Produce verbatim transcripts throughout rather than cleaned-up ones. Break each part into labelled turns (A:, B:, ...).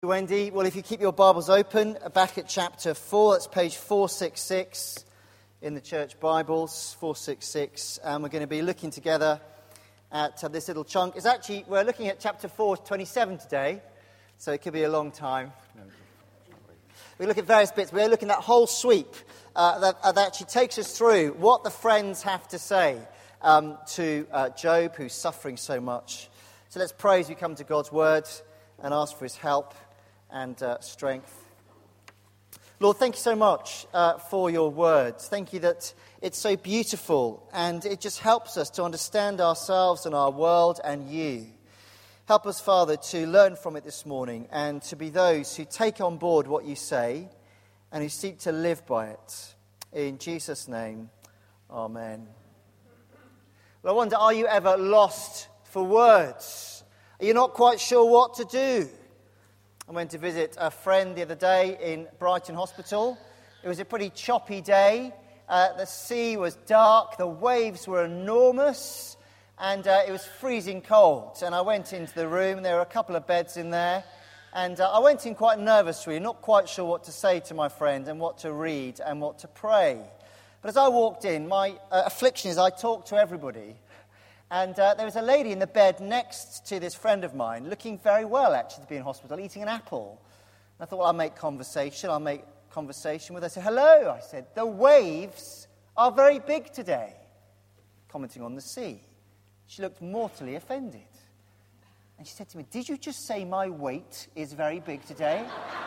A: Wendy. Well, if you keep your Bibles open, back at chapter four, that's page four sixty-six in the church Bibles, four sixty-six, and we're going to be looking together at uh, this little chunk. It's actually, we're looking at chapter four twenty-seven today, so it could be a long time. We look at various bits. We're looking at that whole sweep uh, that, uh, that actually takes us through what the friends have to say um, to uh, Job, who's suffering so much. So let's pray as we come to God's word and ask for his help and uh, strength. Lord, thank you so much uh, for your words. Thank you that it's so beautiful and it just helps us to understand ourselves and our world and you. Help us, Father, to learn from it this morning and to be those who take on board what you say and who seek to live by it. In Jesus' name, amen. Well, I wonder, are you ever lost for words? Are you not quite sure what to do? I went to visit a friend the other day in Brighton Hospital. It was a pretty choppy day. Uh, the sea was dark, the waves were enormous, and uh, it was freezing cold. And I went into the room, there were a couple of beds in there, and uh, I went in quite nervous, really, not quite sure what to say to my friend and what to read and what to pray. But as I walked in, my uh, affliction is I talked to everybody. And uh, there was a lady in the bed next to this friend of mine, looking very well, actually, to be in hospital, eating an apple. And I thought, well, I'll make conversation. I'll make conversation with her. I said, hello, I said, the waves are very big today, commenting on the sea. She looked mortally offended. And she said to me, did you just say my weight is very big today?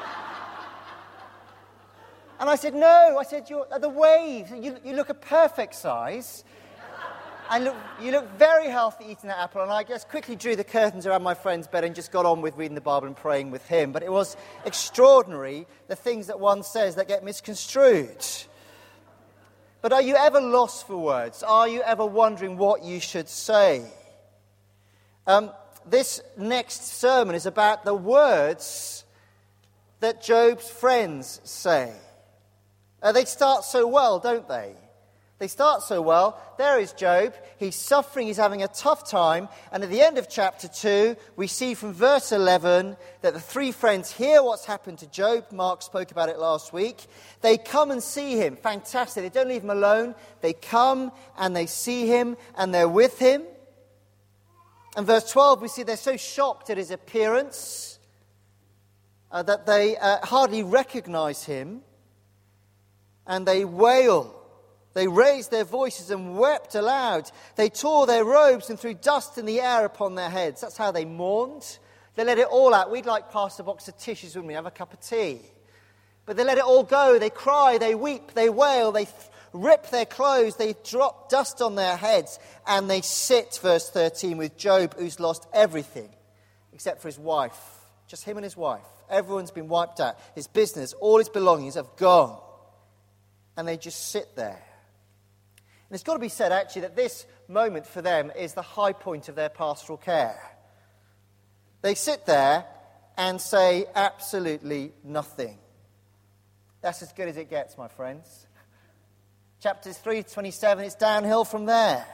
A: And I said, no. I said, You're, the waves, you, you look a perfect size. And look, you look very healthy eating that apple. And I just quickly drew the curtains around my friend's bed and just got on with reading the Bible and praying with him. But it was extraordinary, the things that one says that get misconstrued. But are you ever lost for words? Are you ever wondering what you should say? Um, this next sermon is about the words that Job's friends say. Uh, they start so well, don't they? They start so well. There is Job. He's suffering. He's having a tough time. And at the end of chapter two, we see from verse eleven that the three friends hear what's happened to Job. Mark spoke about it last week. They come and see him. Fantastic. They don't leave him alone. They come and they see him and they're with him. And verse twelve, we see they're so shocked at his appearance uh, that they uh, hardly recognize him. And they wail. They raised their voices and wept aloud. They tore their robes and threw dust in the air upon their heads. That's how they mourned. They let it all out. We'd like past a box of tissues, wouldn't we? Have a cup of tea. But they let it all go. They cry, they weep, they wail, they th- rip their clothes, they drop dust on their heads, and they sit, verse thirteen, with Job, who's lost everything except for his wife. Just him and his wife. Everyone's been wiped out. His business, all his belongings have gone. And they just sit there. And it's got to be said, actually, that this moment for them is the high point of their pastoral care. They sit there and say absolutely nothing. That's as good as it gets, my friends. Chapters three to twenty-seven, it's downhill from there.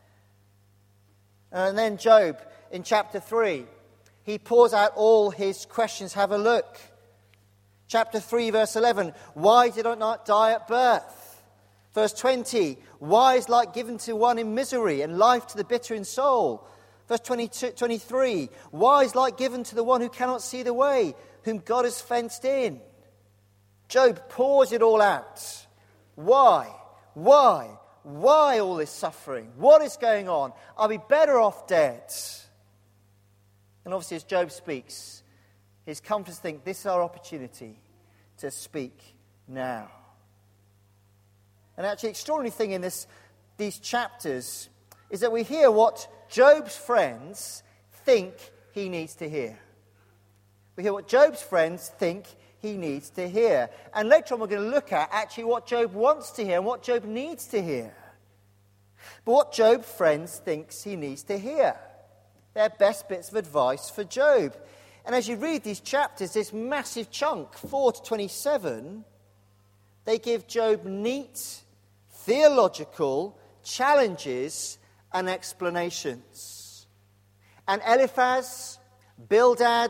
A: And then Job, in chapter three, he pours out all his questions. Have a look. Chapter three, verse eleven, why did I not die at birth? Verse twenty, why is light given to one in misery and life to the bitter in soul? Verse twenty-two, twenty-three, why is light given to the one who cannot see the way, whom God has fenced in? Job pours it all out. Why? Why? Why all this suffering? What is going on? I'll be better off dead. And obviously as Job speaks, his comforters think this is our opportunity to speak now. And actually, the extraordinary thing in this, these chapters is that we hear what Job's friends think he needs to hear. We hear what Job's friends think he needs to hear. And later on, we're going to look at actually what Job wants to hear and what Job needs to hear. But what Job's friends thinks he needs to hear. They're best bits of advice for Job. And as you read these chapters, this massive chunk, four to twenty-seven, they give Job neat, theological challenges and explanations. And Eliphaz, Bildad,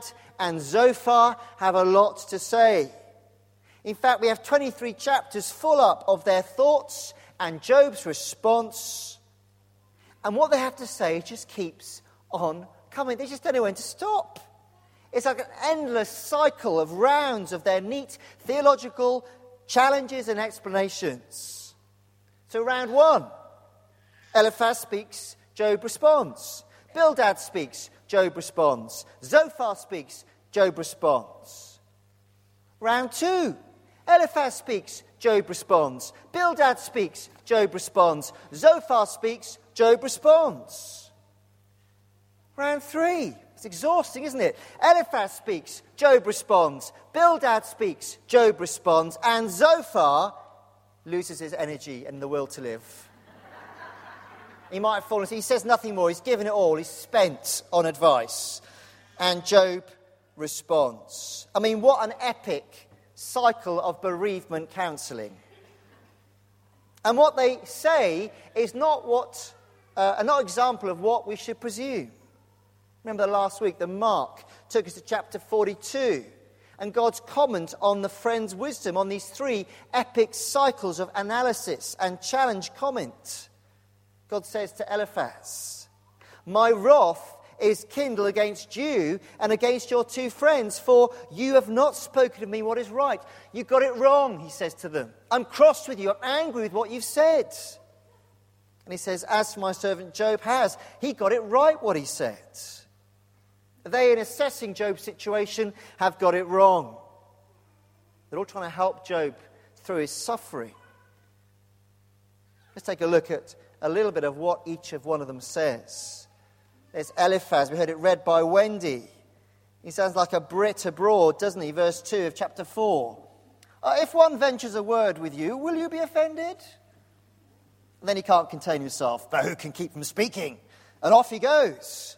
A: and Zophar have a lot to say. In fact, we have twenty-three chapters full up of their thoughts and Job's response. And what they have to say just keeps on coming. They just don't know when to stop. It's like an endless cycle of rounds of their neat theological challenges and explanations. So round one, Eliphaz speaks, Job responds. Bildad speaks, Job responds. Zophar speaks, Job responds. Round two, Eliphaz speaks, Job responds. Bildad speaks, Job responds. Zophar speaks, Job responds. Round three, it's exhausting, isn't it? Eliphaz speaks, Job responds. Bildad speaks, Job responds. And Zophar loses his energy and the will to live. He might have fallen asleep. He says nothing more. He's given it all. He's spent on advice. And Job responds. I mean, what an epic cycle of bereavement counselling. And what they say is not what, uh, not an example of what we should presume. Remember last week, the Mark took us to chapter forty-two, and God's comment on the friend's wisdom on these three epic cycles of analysis and challenge comment. God says to Eliphaz, "My wrath is kindled against you and against your two friends, for you have not spoken to me what is right." You got it wrong, he says to them. "I'm cross with you. I'm angry with what you've said." And he says, "As for my servant Job has, he got it right what he said." They, in assessing Job's situation, have got it wrong. They're all trying to help Job through his suffering. Let's take a look at a little bit of what each of one of them says. There's Eliphaz. We heard it read by Wendy. He sounds like a Brit abroad, doesn't he? Verse two of chapter four. Uh, if one ventures a word with you, will you be offended? And then he can't contain himself. But who can keep from speaking? And off he goes.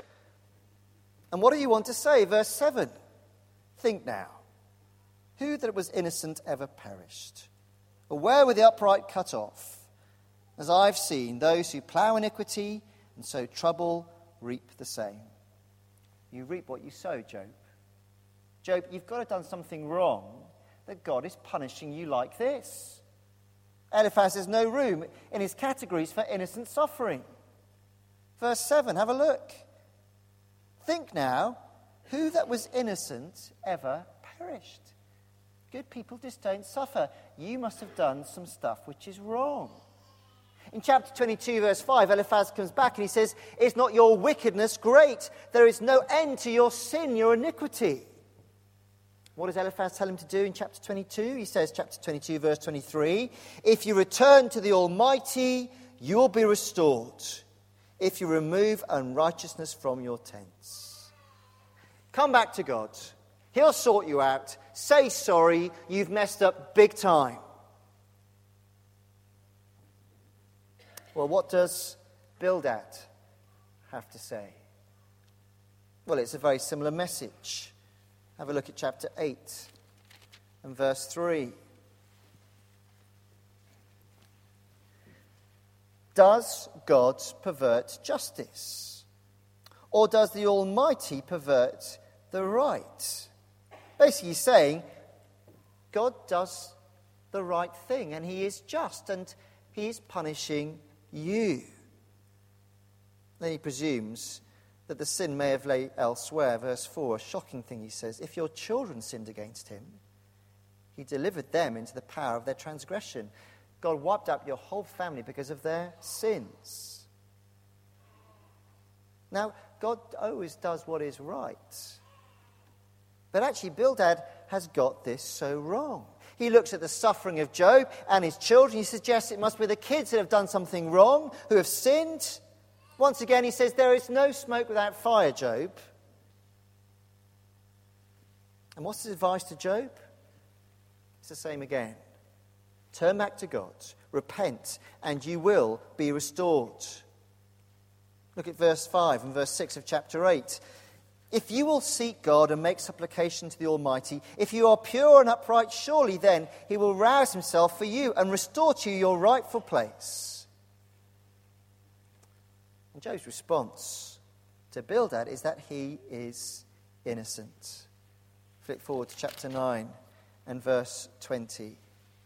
A: And what do you want to say? Verse seven. Think now. Who that was innocent ever perished? Or where were the upright cut off? As I've seen, those who plough iniquity and sow trouble reap the same. You reap what you sow, Job. Job, you've got to have done something wrong that God is punishing you like this. Eliphaz has no room in his categories for innocent suffering. Verse seven, have a look. Think now, who that was innocent ever perished? Good people just don't suffer. You must have done some stuff which is wrong. In chapter twenty-two, verse five, Eliphaz comes back and he says, "Is not your wickedness great? There is no end to your sin, your iniquity." What does Eliphaz tell him to do in chapter twenty-two? He says, chapter twenty-two, verse twenty-three, "If you return to the Almighty, you will be restored. If you remove unrighteousness from your tents." Come back to God. He'll sort you out. Say sorry. You've messed up big time. Well, what does Bildad have to say? Well, it's a very similar message. Have a look at chapter eight and verse three. Does God pervert justice? Or does the Almighty pervert the right? Basically he's saying God does the right thing and he is just and he is punishing you. Then he presumes that the sin may have lay elsewhere. Verse four, a shocking thing he says. If your children sinned against him, he delivered them into the power of their transgression. God wiped out your whole family because of their sins. Now, God always does what is right. But actually, Bildad has got this so wrong. He looks at the suffering of Job and his children. He suggests it must be the kids that have done something wrong, who have sinned. Once again, he says, there is no smoke without fire, Job. And what's his advice to Job? It's the same again. Turn back to God, repent, and you will be restored. Look at verse five and verse six of chapter eight. If you will seek God and make supplication to the Almighty, if you are pure and upright, surely then he will rouse himself for you and restore to you your rightful place. And Job's response to Bildad is that he is innocent. Flick forward to chapter nine and verse twenty.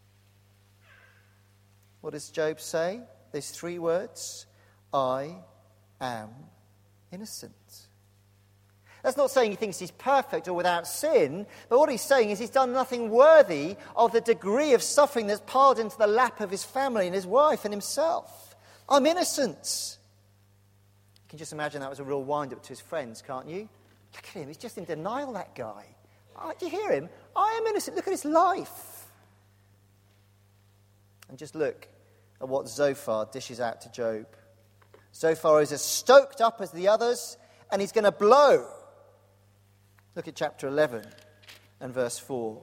A: What does Job say? There's three words. I am innocent. That's not saying he thinks he's perfect or without sin, but what he's saying is he's done nothing worthy of the degree of suffering that's piled into the lap of his family and his wife and himself. I'm innocent. You can just imagine that was a real wind-up to his friends, can't you? Look at him, he's just in denial, that guy. Oh, do you hear him? I am innocent. Look at his life. And just look at what Zophar dishes out to Job. Zophar is as stoked up as the others, and he's going to blow. Look at chapter eleven and verse four.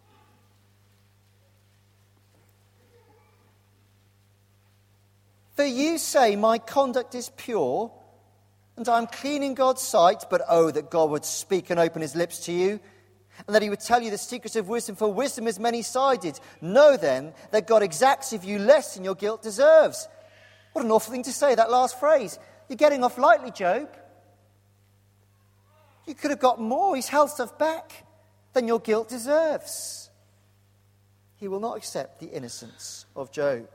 A: For you say, my conduct is pure, and I am clean in God's sight, but oh, that God would speak and open his lips to you, and that he would tell you the secrets of wisdom, for wisdom is many-sided. Know then that God exacts of you less than your guilt deserves. What an awful thing to say, that last phrase. You're getting off lightly, Job. You could have got more. He's held stuff back than your guilt deserves. He will not accept the innocence of Job.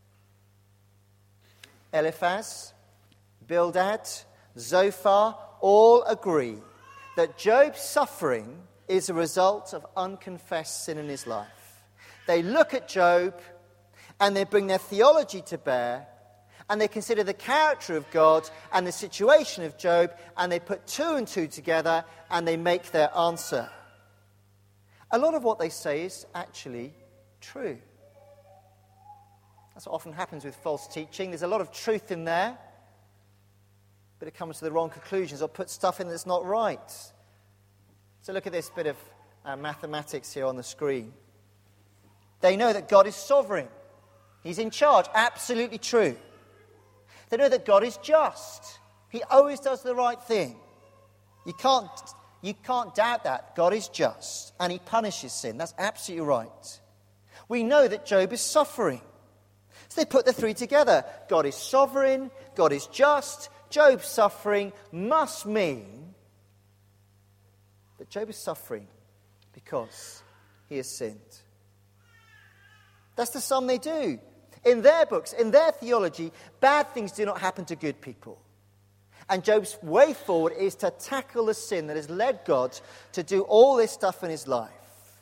A: Eliphaz, Bildad, Zophar all agree that Job's suffering is a result of unconfessed sin in his life. They look at Job and they bring their theology to bear, and they consider the character of God and the situation of Job, and they put two and two together and they make their answer. A lot of what they say is actually true. That's what often happens with false teaching. There's a lot of truth in there, but it comes to the wrong conclusions or puts stuff in that's not right. So look at this bit of uh, mathematics here on the screen. They know that God is sovereign. He's in charge. Absolutely true. They know that God is just. He always does the right thing. You can't, you can't doubt that. God is just, and he punishes sin. That's absolutely right. We know that Job is suffering. So they put the three together. God is sovereign, God is just, Job's suffering must mean that Job is suffering because he has sinned. That's the sum they do. In their books, in their theology, bad things do not happen to good people. And Job's way forward is to tackle the sin that has led God to do all this stuff in his life.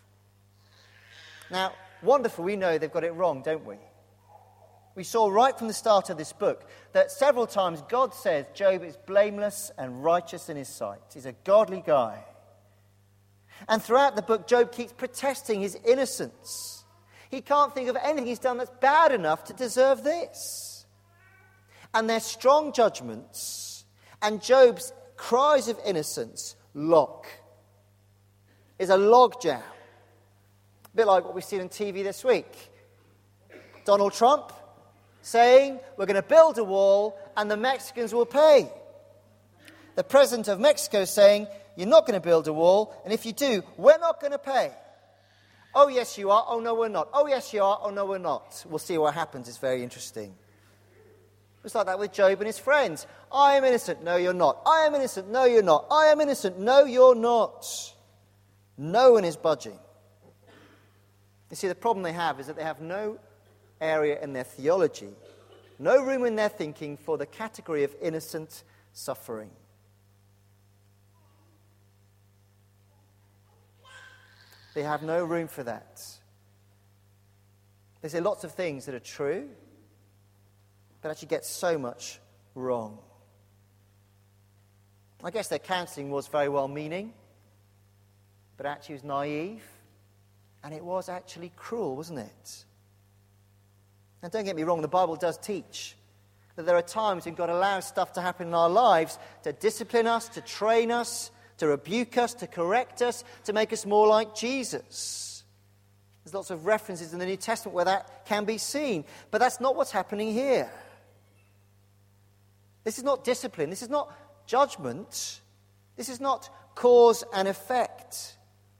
A: Now, wonderful, we know they've got it wrong, don't we? We saw right from the start of this book that several times God says Job is blameless and righteous in his sight. He's a godly guy. And throughout the book, Job keeps protesting his innocence. He can't think of anything he's done that's bad enough to deserve this. And their strong judgments and Job's cries of innocence lock. Is a logjam. A bit like what we've seen on T V this week. Donald Trump saying, we're going to build a wall and the Mexicans will pay. The president of Mexico saying, you're not going to build a wall, and if you do, we're not going to pay. Oh, yes, you are. Oh, no, we're not. Oh, yes, you are. Oh, no, we're not. We'll see what happens. It's very interesting. It's like that with Job and his friends. I am innocent. No, you're not. I am innocent. No, you're not. I am innocent. No, you're not. No one is budging. You see, the problem they have is that they have no area in their theology, no room in their thinking for the category of innocent suffering. They have no room for that. They say lots of things that are true, but actually get so much wrong. I guess their counselling was very well-meaning, but actually it was naive, and it was actually cruel, wasn't it? And don't get me wrong, the Bible does teach that there are times when God allows stuff to happen in our lives to discipline us, to train us, to rebuke us, to correct us, to make us more like Jesus. There's lots of references in the New Testament where that can be seen. But that's not what's happening here. This is not discipline. This is not judgment. This is not cause and effect.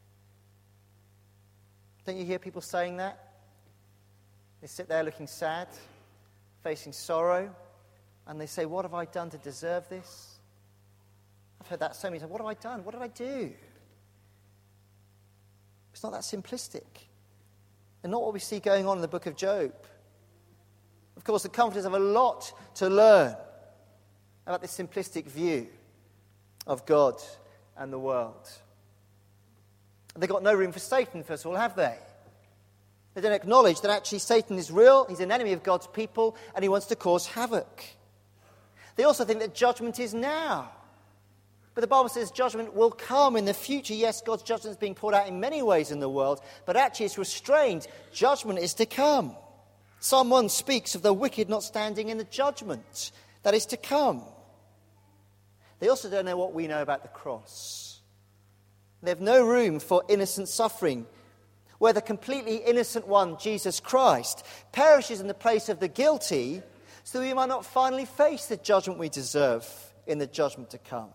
A: Don't you hear people saying that? They sit there looking sad, facing sorrow, and they say, what have I done to deserve this? I've heard that so many times. What have I done? What did I do? It's not that simplistic. And not what we see going on in the book of Job. Of course, the comforters have a lot to learn about this simplistic view of God and the world. They've got no room for Satan, first of all, have they? They don't acknowledge that actually Satan is real, he's an enemy of God's people, and he wants to cause havoc. They also think that judgment is now. But the Bible says judgment will come in the future. Yes, God's judgment is being poured out in many ways in the world, but actually it's restrained. Judgment is to come. Psalm one speaks of the wicked not standing in the judgment that is to come. They also don't know what we know about the cross. They have no room for innocent suffering, where the completely innocent one, Jesus Christ, perishes in the place of the guilty, so that we might not finally face the judgment we deserve in the judgment to come.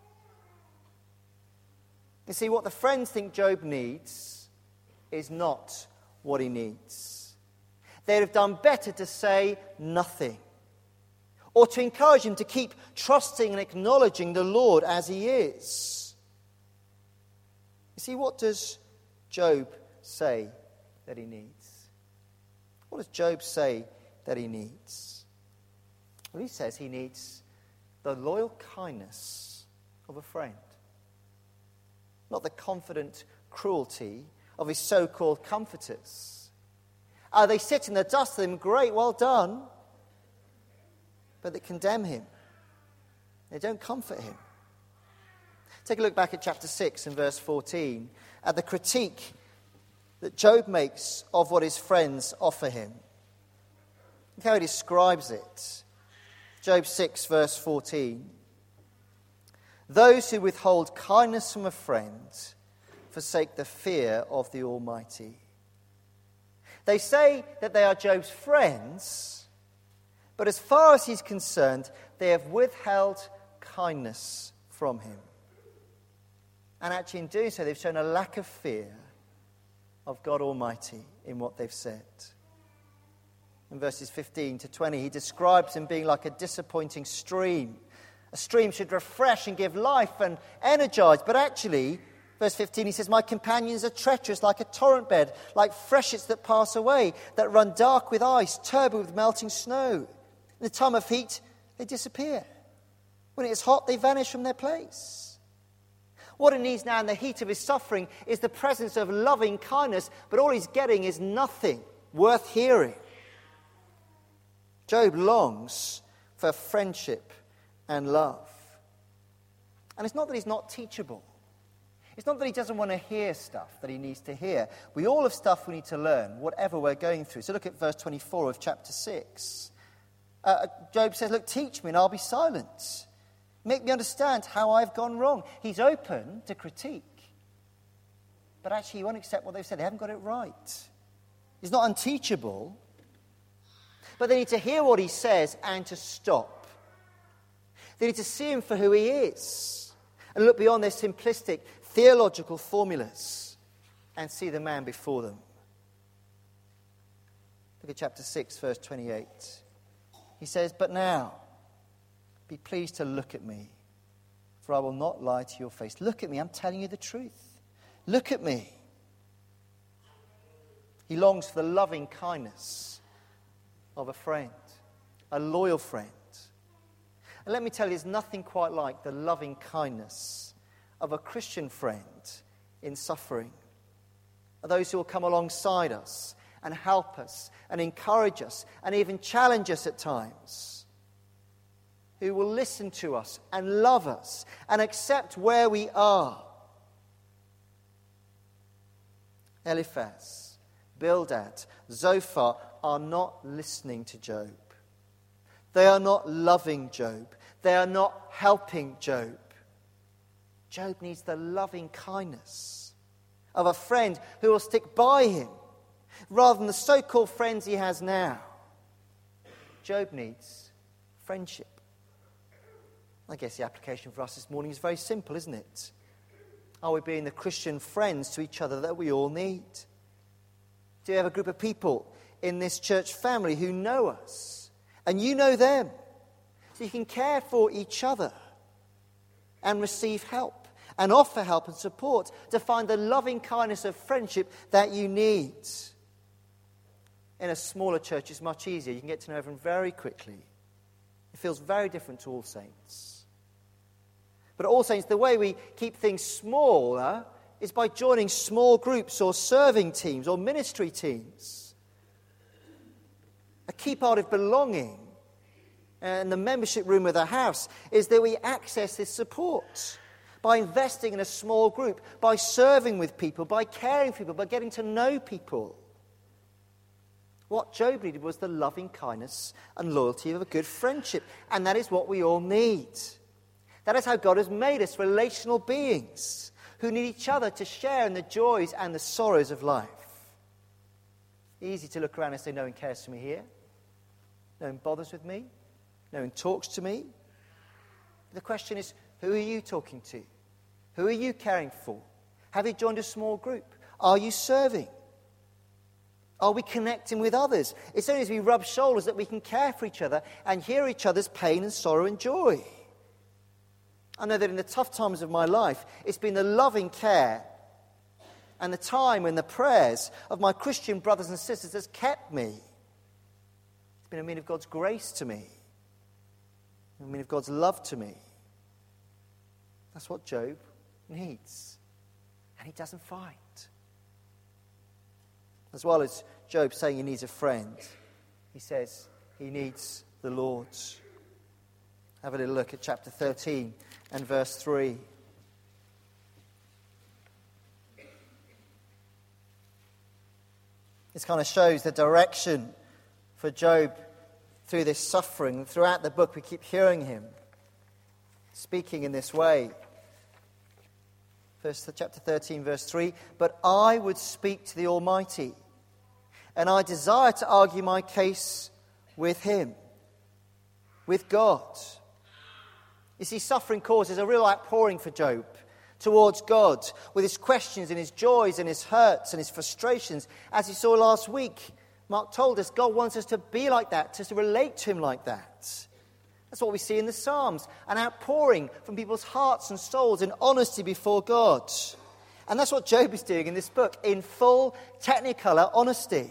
A: You see, what the friends think Job needs is not what he needs. They'd have done better to say nothing, or to encourage him to keep trusting and acknowledging the Lord as he is. You see, what does Job say that he needs? What does Job say that he needs? Well, he says he needs the loyal kindness of a friend, not the confident cruelty of his so-called comforters. Uh, they sit in the dust of him, great, well done, but they condemn him. They don't comfort him. Take a look back at chapter six and verse fourteen, at the critique that Job makes of what his friends offer him. Look how he describes it. Job six, verse fourteen. Those who withhold kindness from a friend forsake the fear of the Almighty. They say that they are Job's friends, but as far as he's concerned, they have withheld kindness from him. And actually in doing so, they've shown a lack of fear of God Almighty in what they've said. In verses fifteen to twenty, he describes him being like a disappointing stream. A stream should refresh and give life and energize, but actually, verse fifteen, he says, my companions are treacherous like a torrent bed, like freshets that pass away, that run dark with ice, turbid with melting snow. In the time of heat, they disappear. When it is hot, they vanish from their place. What he needs now in the heat of his suffering is the presence of loving kindness, but all he's getting is nothing worth hearing. Job longs for friendship and love. And it's not that he's not teachable. It's not that he doesn't want to hear stuff that he needs to hear. We all have stuff we need to learn, whatever we're going through. So look at verse twenty-four of chapter six. Uh, Job says, look, teach me and I'll be silent. Make me understand how I've gone wrong. He's open to critique. But actually he won't accept what they've said. They haven't got it right. He's not unteachable. But they need to hear what he says and to stop. They need to see him for who he is and look beyond their simplistic theological formulas and see the man before them. Look at chapter six, verse twenty-eight. He says, but now, be pleased to look at me, for I will not lie to your face. Look at me, I'm telling you the truth. Look at me. He longs for the loving kindness of a friend, a loyal friend. And let me tell you, there's nothing quite like the loving kindness of a Christian friend in suffering. Those who will come alongside us and help us and encourage us and even challenge us at times. Who will listen to us and love us and accept where we are. Eliphaz, Bildad, Zophar are not listening to Job. They are not loving Job. They are not helping Job. Job needs the loving kindness of a friend who will stick by him rather than the so-called friends he has now. Job needs friendship. I guess the application for us this morning is very simple, isn't it? Are we being the Christian friends to each other that we all need? Do you have a group of people in this church family who know us and you know them? So you can care for each other and receive help and offer help and support to find the loving kindness of friendship that you need. In a smaller church, it's much easier. You can get to know everyone very quickly. It feels very different to All Saints. But at All Saints, the way we keep things smaller is by joining small groups or serving teams or ministry teams. A key part of belonging in the membership room of the house is that we access this support by investing in a small group, by serving with people, by caring for people, by getting to know people. What Job needed was the loving kindness and loyalty of a good friendship. And that is what we all need. That is how God has made us, relational beings who need each other to share in the joys and the sorrows of life. Easy to look around and say, no one cares for me here. No one bothers with me. No one talks to me. The question is, who are you talking to? Who are you caring for? Have you joined a small group? Are you serving? Are we connecting with others? It's only as we rub shoulders that we can care for each other and hear each other's pain and sorrow and joy. I know that in the tough times of my life, it's been the loving care and the time and the prayers of my Christian brothers and sisters that's kept me. It's been a mean of God's grace to me, a mean of God's love to me. That's what Job needs, and he doesn't find. As well as Job saying he needs a friend, he says he needs the Lord. Have a little look at chapter thirteen and verse three. This kind of shows the direction for Job through this suffering. Throughout the book we keep hearing him speaking in this way. First, chapter thirteen, verse three. But I would speak to the Almighty, and I desire to argue my case with him, with God. You see, suffering causes a real outpouring for Job towards God, with his questions and his joys and his hurts and his frustrations. As you saw last week, Mark told us God wants us to be like that, to relate to him like that. That's what we see in the Psalms, an outpouring from people's hearts and souls in honesty before God. And that's what Job is doing in this book, in full technicolor honesty.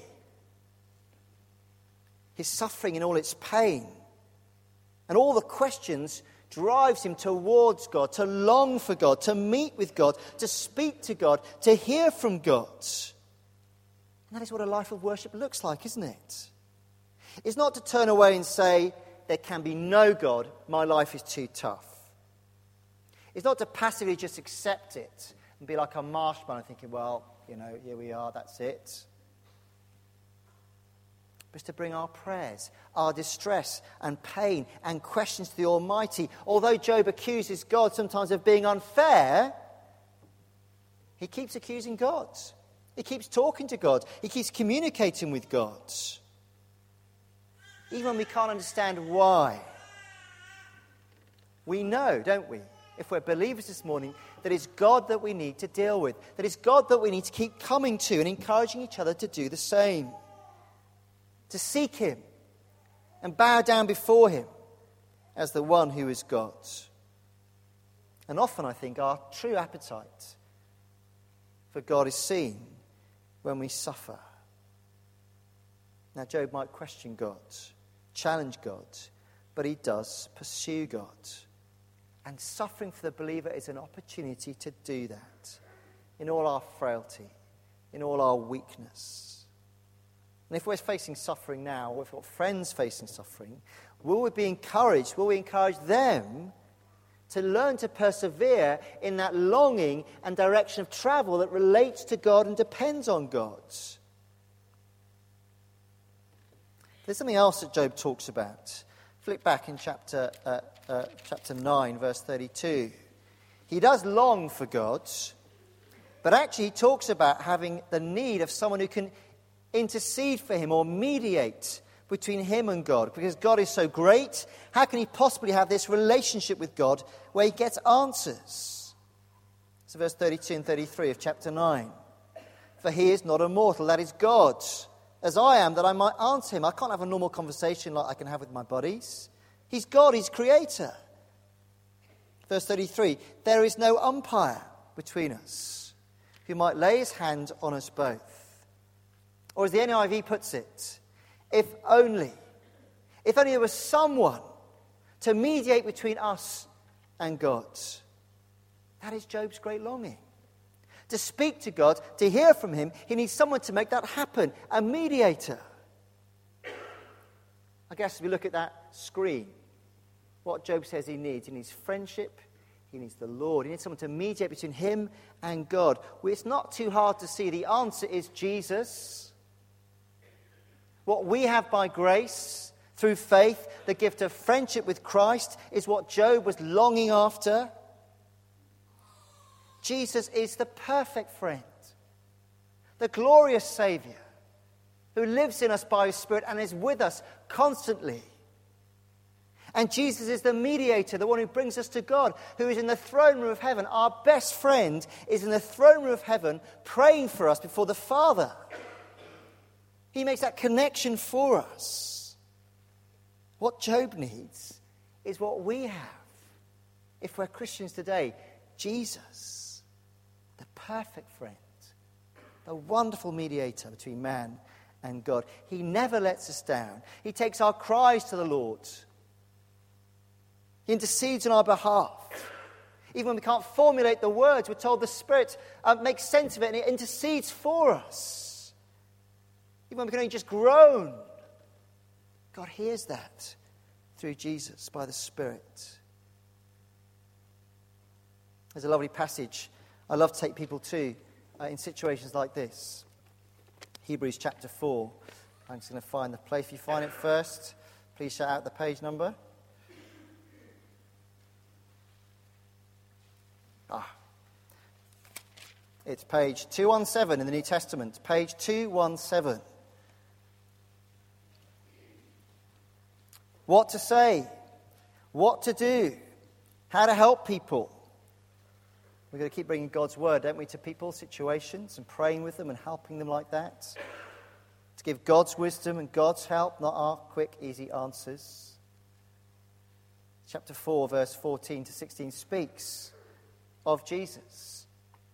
A: His suffering in all its pain and all the questions drives him towards God, to long for God, to meet with God, to speak to God, to hear from God. And that is what a life of worship looks like, isn't it? It's not to turn away and say, there can be no God, my life is too tough. It's not to passively just accept it and be like a marshmallow thinking, well, you know, here we are, that's it. But it's to bring our prayers, our distress and pain and questions to the Almighty. Although Job accuses God sometimes of being unfair, he keeps accusing God. He keeps talking to God. He keeps communicating with God. Even when we can't understand why. We know, don't we, if we're believers this morning, that it's God that we need to deal with. That it's God that we need to keep coming to and encouraging each other to do the same. To seek him and bow down before him as the one who is God. And often, I think, our true appetite for God is seen when we suffer. Now, Job might question God, challenge God, but he does pursue God. And suffering for the believer is an opportunity to do that in all our frailty, in all our weakness. And if we're facing suffering now, or if we've got friends facing suffering, will we be encouraged? Will we encourage them to learn to persevere in that longing and direction of travel that relates to God and depends on God? There's something else that Job talks about. Flick back in chapter uh, uh, chapter nine, verse thirty-two. He does long for God, but actually he talks about having the need of someone who can intercede for him or mediate between him and God. Because God is so great, how can he possibly have this relationship with God where he gets answers? So verse thirty-two and thirty-three of chapter nine. For he is not a mortal, that is God, as I am, that I might answer him. I can't have a normal conversation like I can have with my buddies. He's God, he's creator. Verse thirty-three, there is no umpire between us who might lay his hand on us both. Or as the N I V puts it, if only, if only there was someone to mediate between us and God. That is Job's great longing. To speak to God, to hear from him, he needs someone to make that happen, a mediator. I guess if we look at that screen, what Job says he needs, he needs friendship, he needs the Lord, he needs someone to mediate between him and God. Well, it's not too hard to see. The answer is Jesus. What we have by grace, through faith, the gift of friendship with Christ, is what Job was longing after. Jesus is the perfect friend, the glorious Saviour, who lives in us by his Spirit and is with us constantly. And Jesus is the mediator, the one who brings us to God, who is in the throne room of heaven. Our best friend is in the throne room of heaven, praying for us before the Father. He makes that connection for us. What Job needs is what we have, if we're Christians today, Jesus, the perfect friend, the wonderful mediator between man and God. He never lets us down. He takes our cries to the Lord. He intercedes on our behalf. Even when we can't formulate the words, we're told the Spirit uh, makes sense of it and it intercedes for us. Even when we can only just groan, God hears that through Jesus by the Spirit. There's a lovely passage I love to take people to uh, in situations like this. Hebrews chapter four. I'm just going to find the place. If you find it first, please shout out the page number. Ah. It's page two seventeen in the New Testament. Page two seventeen. What to say, what to do, how to help people. We've got to keep bringing God's word, don't we, to people, situations, and praying with them and helping them like that. To give God's wisdom and God's help, not our quick, easy answers. Chapter four, verse fourteen to sixteen speaks of Jesus.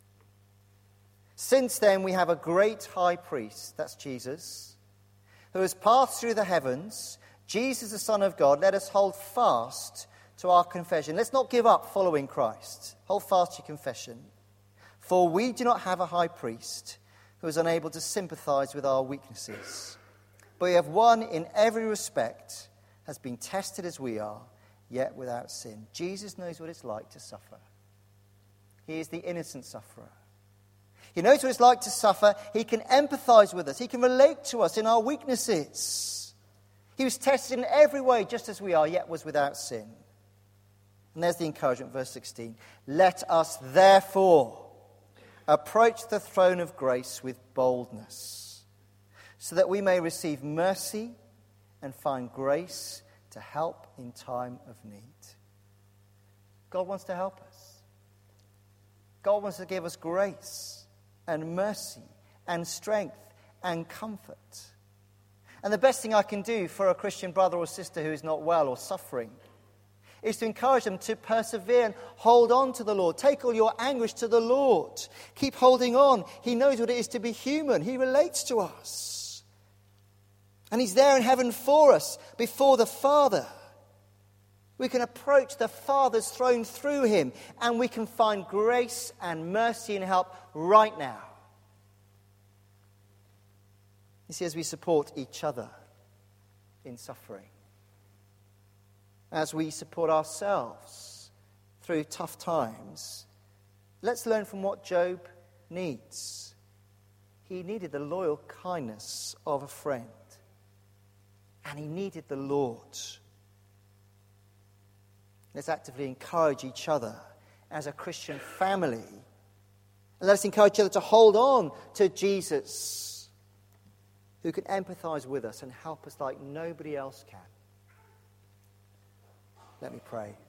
A: Since then we have a great high priest, that's Jesus, who has passed through the heavens, Jesus the Son of God. Let us hold fast to our confession. Let's not give up following Christ. Hold fast to your confession. For we do not have a high priest who is unable to sympathize with our weaknesses, but we have one in every respect has been tested as we are, yet without sin. Jesus knows what it's like to suffer. He is the innocent sufferer. He knows what it's like to suffer. He can empathize with us. He can relate to us in our weaknesses. He was tested in every way just as we are, yet was without sin. And there's the encouragement, verse sixteen. Let us therefore approach the throne of grace with boldness, so that we may receive mercy and find grace to help in time of need. God wants to help us. God wants to give us grace and mercy and strength and comfort. And the best thing I can do for a Christian brother or sister who is not well or suffering is to encourage them to persevere and hold on to the Lord. Take all your anguish to the Lord. Keep holding on. He knows what it is to be human. He relates to us. And he's there in heaven for us, before the Father. We can approach the Father's throne through him, and we can find grace and mercy and help right now. You see, as we support each other in suffering, as we support ourselves through tough times, let's learn from what Job needs. He needed the loyal kindness of a friend, and he needed the Lord. Let's actively encourage each other as a Christian family. And let us encourage each other to hold on to Jesus, who can empathize with us and help us like nobody else can. Let me pray.